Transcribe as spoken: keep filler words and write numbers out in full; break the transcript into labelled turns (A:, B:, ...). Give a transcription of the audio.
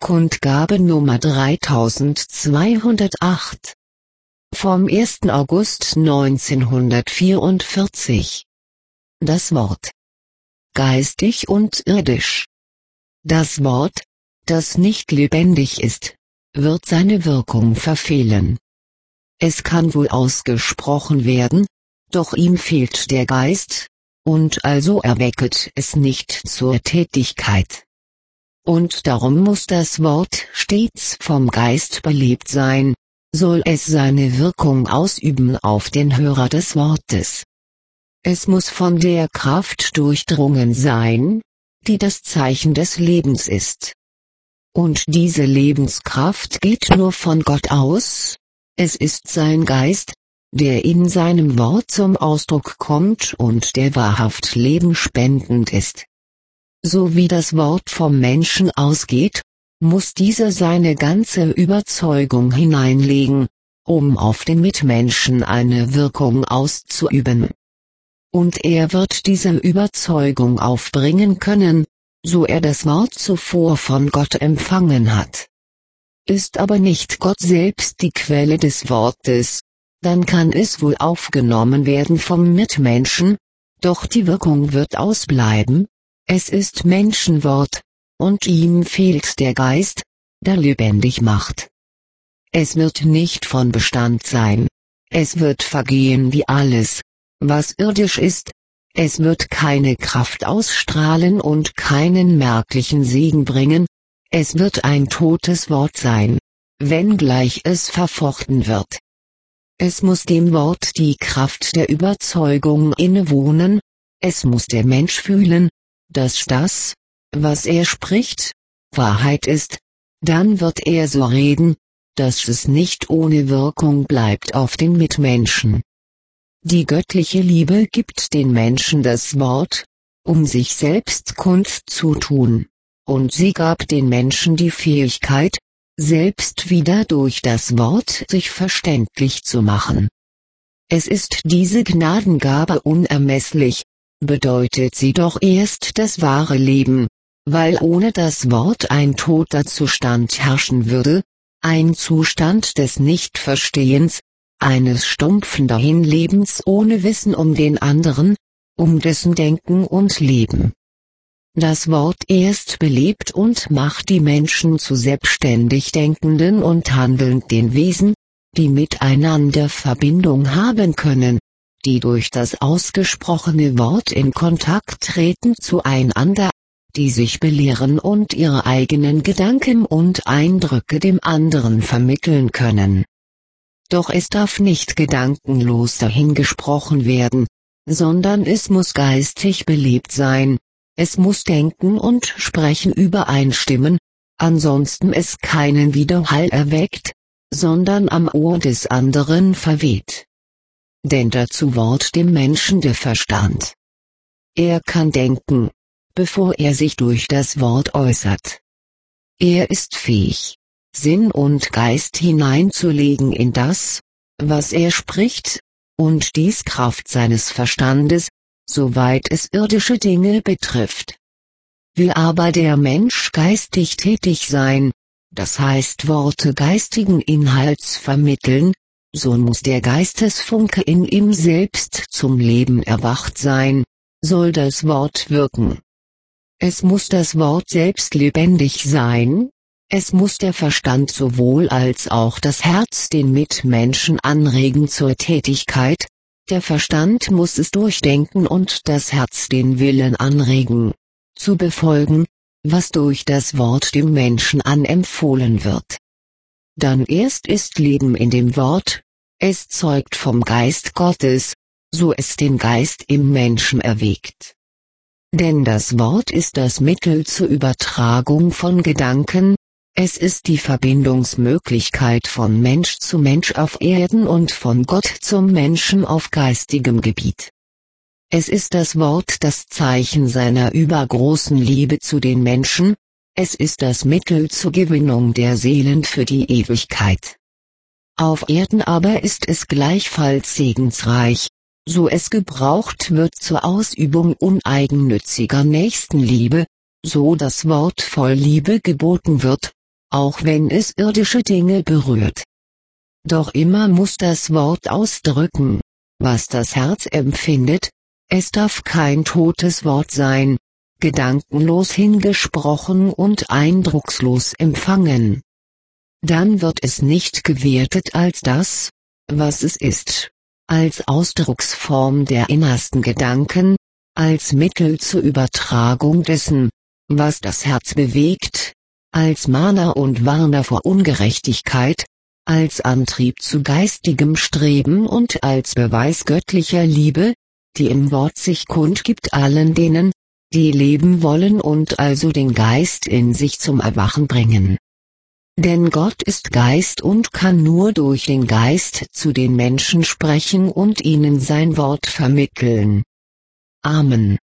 A: Kundgabe Nummer dreitausendzweihundertacht vom ersten August neunzehnhundertvierundvierzig. Das Wort. Geistig und irdisch. Das Wort, das nicht lebendig ist, wird seine Wirkung verfehlen. Es kann wohl ausgesprochen werden, doch ihm fehlt der Geist, und also erwecket es nicht zur Tätigkeit. Und darum muss das Wort stets vom Geist belebt sein, soll es seine Wirkung ausüben auf den Hörer des Wortes. Es muss von der Kraft durchdrungen sein, die das Zeichen des Lebens ist. Und diese Lebenskraft geht nur von Gott aus, es ist sein Geist, der in seinem Wort zum Ausdruck kommt und der wahrhaft lebenspendend ist. So wie das Wort vom Menschen ausgeht, muss dieser seine ganze Überzeugung hineinlegen, um auf den Mitmenschen eine Wirkung auszuüben. Und er wird diese Überzeugung aufbringen können, so er das Wort zuvor von Gott empfangen hat. Ist aber nicht Gott selbst die Quelle des Wortes, dann kann es wohl aufgenommen werden vom Mitmenschen, doch die Wirkung wird ausbleiben. Es ist Menschenwort, und ihm fehlt der Geist, der lebendig macht. Es wird nicht von Bestand sein, es wird vergehen wie alles, was irdisch ist, es wird keine Kraft ausstrahlen und keinen merklichen Segen bringen, es wird ein totes Wort sein, wenngleich es verfochten wird. Es muss dem Wort die Kraft der Überzeugung innewohnen, es muss der Mensch fühlen, dass das, was er spricht, Wahrheit ist, dann wird er so reden, dass es nicht ohne Wirkung bleibt auf den Mitmenschen. Die göttliche Liebe gibt den Menschen das Wort, um sich selbst kundzutun, und sie gab den Menschen die Fähigkeit, selbst wieder durch das Wort sich verständlich zu machen. Es ist diese Gnadengabe unermesslich, bedeutet sie doch erst das wahre Leben, weil ohne das Wort ein toter Zustand herrschen würde, ein Zustand des Nichtverstehens, eines stumpfen Dahinlebens ohne Wissen um den anderen, um dessen Denken und Leben. Das Wort erst belebt und macht die Menschen zu selbstständig denkenden und handelnden Wesen, die miteinander Verbindung haben können, die durch das ausgesprochene Wort in Kontakt treten zueinander, die sich belehren und ihre eigenen Gedanken und Eindrücke dem anderen vermitteln können. Doch es darf nicht gedankenlos dahingesprochen werden, sondern es muss geistig belebt sein, es muss Denken und Sprechen übereinstimmen, ansonsten es keinen Widerhall erweckt, sondern am Ohr des anderen verweht. Denn dazu Wort dem Menschen der Verstand. Er kann denken, bevor er sich durch das Wort äußert. Er ist fähig, Sinn und Geist hineinzulegen in das, was er spricht, und dies Kraft seines Verstandes, soweit es irdische Dinge betrifft. Will aber der Mensch geistig tätig sein, das heißt Worte geistigen Inhalts vermitteln, so muss der Geistesfunke in ihm selbst zum Leben erwacht sein, soll das Wort wirken. Es muss das Wort selbst lebendig sein, es muss der Verstand sowohl als auch das Herz den Mitmenschen anregen zur Tätigkeit, der Verstand muss es durchdenken und das Herz den Willen anregen, zu befolgen, was durch das Wort dem Menschen anempfohlen wird. Dann erst ist Leben in dem Wort, es zeugt vom Geist Gottes, so es den Geist im Menschen erweckt. Denn das Wort ist das Mittel zur Übertragung von Gedanken, es ist die Verbindungsmöglichkeit von Mensch zu Mensch auf Erden und von Gott zum Menschen auf geistigem Gebiet. Es ist das Wort das Zeichen seiner übergroßen Liebe zu den Menschen, es ist das Mittel zur Gewinnung der Seelen für die Ewigkeit. Auf Erden aber ist es gleichfalls segensreich, so es gebraucht wird zur Ausübung uneigennütziger Nächstenliebe, so das Wort voll Liebe geboten wird, auch wenn es irdische Dinge berührt. Doch immer muss das Wort ausdrücken, was das Herz empfindet, es darf kein totes Wort sein, gedankenlos hingesprochen und eindruckslos empfangen. Dann wird es nicht gewertet als das, was es ist, als Ausdrucksform der innersten Gedanken, als Mittel zur Übertragung dessen, was das Herz bewegt, als Mahner und Warner vor Ungerechtigkeit, als Antrieb zu geistigem Streben und als Beweis göttlicher Liebe, die im Wort sich kundgibt allen denen, die leben wollen und also den Geist in sich zum Erwachen bringen. Denn Gott ist Geist und kann nur durch den Geist zu den Menschen sprechen und ihnen sein Wort vermitteln. Amen.